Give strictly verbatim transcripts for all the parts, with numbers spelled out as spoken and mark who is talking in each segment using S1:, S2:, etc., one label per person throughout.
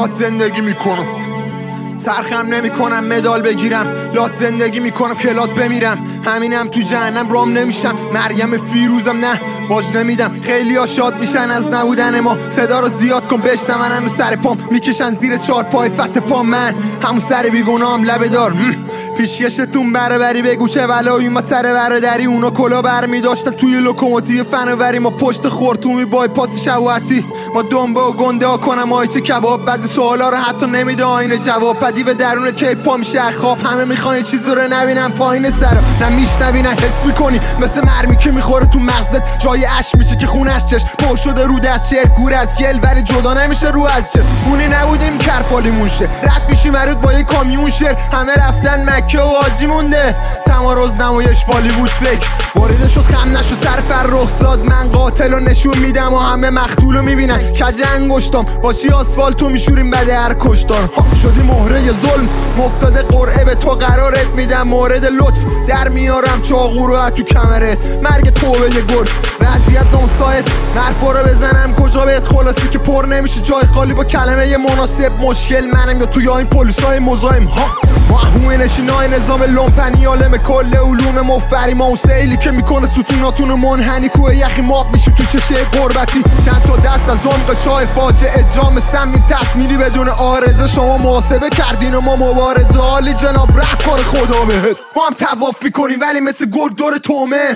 S1: لات زندگی میکنم، سرخم نمی کنم مدال بگیرم، لات زندگی میکنم که لات بمیرم. همینم تو جهنم رام نمیشم، مریم فیروزم نه باج نمیدم. خیلی ها شاد میشن از نبودن ما، صدا رو زیاد کن بشنون. رو سر پام میکشن زیر چهار پای فت پام، من همون سر بیگنام لبه دار. پیشکشتون برابری بگو چه ولایی، ما سر برادری اونا کلا برمی داشتن توی لوکوموتیو فناوری، ما پشت خورتومی بای پاس شواتی. ما دنبه و گنده ها کنم آیچه کباب، بعضی سوالا رو حتی نمیده آینه جواب. دیو درون که پا میشه خواب، همه میخواین چیز رو نبینم پایین سر، نه میشنوی نه حس میکنی، مثل مرمی که میخوره تو مغزت جای اش میشه که خونش چش پر شده رو دست چر گور از گل، ولی جدا نمیشه رو از جس. اونی نبودیم کرپالیمون شه، رد میشی مرود با یه کامیون شر، همه رفتن مکه و حاجی مونده تمارز نمایش بالیوود فکر وارده شد خم نشو سر فرخ زاد. من قاتل رو نشون میدم و همه مقتول رو میبینن کج انگشتام، با چی آسفالتو میشوریم بده هر کشتان. شدی مهره ظلم مفتاده قرعه به تو قرارت میدم، مورد لطف در میارم چاقو رو تو کمرت، مرگ توبه یه گرد وضعیت نوسایت. مرفا رو بزنم کجا بهت خلاصی که پر نمیشه جای خالی با کلمه یه مناسب. مشکل منم یا تو یا این پلیسای مزاحم ها، ما همه نشینای نظام لومپنی عالم کل علوم مفری، ما اون سیلی که میکنه ستوناتون منحنی، کوه یخی ماب میشیم تو چشه قربتی. چند تا دست از عمق چای فاجعه جام سمیم تصمیری بدون آرزه، شما محاسبه کردین و ما مبارزه. عالی جناب رحم کار خدا بهت، ما هم طواف میکنیم ولی مثل گرگ دور تومه،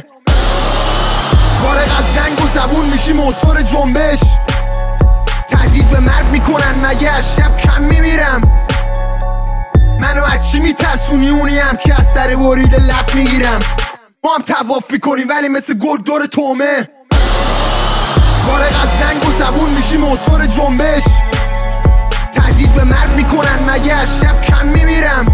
S1: فارغ از رنگ و زبون میشیم عنصر جنبش. تهدید به مرگ میکنن مگه از شب کم میمیرم، منو از چی میترسونی؟ اونیم که از سر برید لب میگیرم. ما هم طواف میکنیم ولی مثل گرگ دور تومه، فارغ از رنگ و زبون میشیم عنصر جنبش. تهدید به مرگ میکنن مگه از شب کم میمیرم،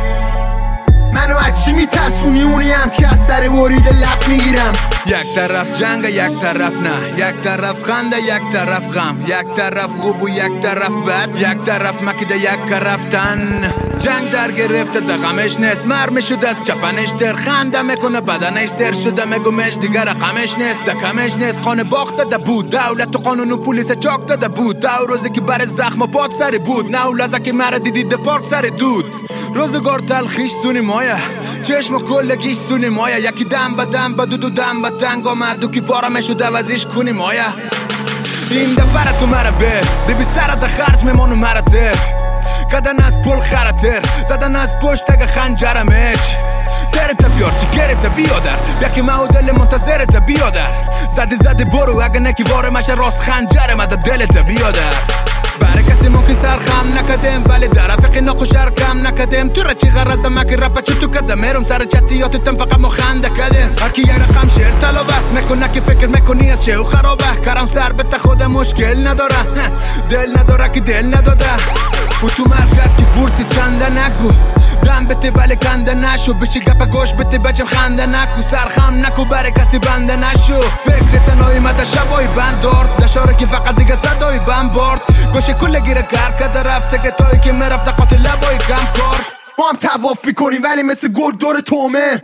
S1: منو از چی میترسونی؟ اونیم که از سر برید لب میگیرم.
S2: یک طرف جنگ یک طرف نه، یک طرف خنده یک طرف غم، یک طرف خوب و یک طرف بد، یک طرف مکیده یک رفتن. جنگ در گرفته ده غمش نیست، مرمی شده از چپنش تر، خنده میکنه بدنش سر شده میگومش دیگر رقمش نیست، ده کمش نیست. خانه باخته ده بود، دولت و قانون و پولیس چاک داده بود، دو روزی که بر زخم و پاک سر بود، نه لحظه که مرا دیدی ده پارک سر دود. روزگار تلخیش سونی مایه، چشم و کلگیش سونی مایه، یکی دم به دم به دو دم به دنگ آمد و کی پارمه شده وزیش کنی مایه. این دفعه تو مرا بر ببی سرت خرج میمانو مرا تر، کدن از پول خراتر زدن از پشت اگه خنجرمش. ترت بیار چی گرت بیادر، یکی معودل منتظرت بیادر، زدی زدی برو اگه نکی واره مشه راست خنجر مده دلت بیادر. برای کسی ممکن سرخم نکدم ولی در رفقی نخوشر کم نکدم، تو را چی غرز دمکی رپا چو تو کدم میرم سر چطیات تم فقط مخنده کدم. هرکی یه رقم شیر تلاوت میکنه که فکر میکنی از شه و خرابه، کرم سر بته خود مشکل نداره، دل نداره که دل نداده. و تو مرکز که پرسی چنده نگو، دم بته ولی کنده نشو، بشی گپ گوش بته بچم خنده نکو، سرخم نکو برای کسی بنده نشو. فکر تنهایی مده شبای بند دارد، دشاره که فقط دیگه صدای بند برد، گوشه کل گیره کار کده رفت سکرتایی که میرفت قاتل لبای کم کار.
S1: ما هم طواف میکنیم ولی مثل گرگ دور تومه،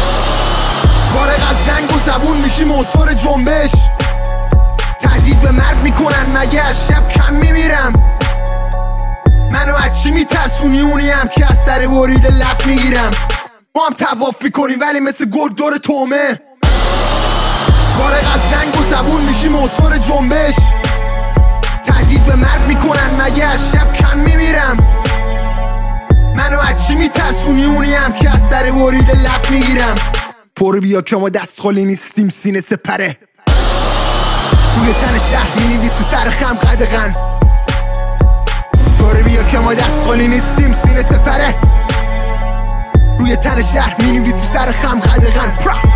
S1: فارغ از رنگ و زبون میشیم عنصر جنبش. تهدید به مرگ میکنن مگه از شب کم میمیرم، منو از چی میترسونی؟ اونیم که از سر برید لب میگیرم. ما هم طواف میکنیم ولی مثل گرگ دور تومه، فارغ از رنگ و زبون میشیم عنصر جنبش. تهدید به مرگ میکنن مگه از شب کم میمیرم، منو از چی میترسونی؟ اونیم که از سر برید لب میگیرم. پر بیا که ما دست خالی نیستیم سینه سپره، روی تن شهر مینویسیم سر خم قدغن. پر بیا که ما دست خالی نیستیم سینه سپره، روی تن شهر مینویسیم سر خم قدغن.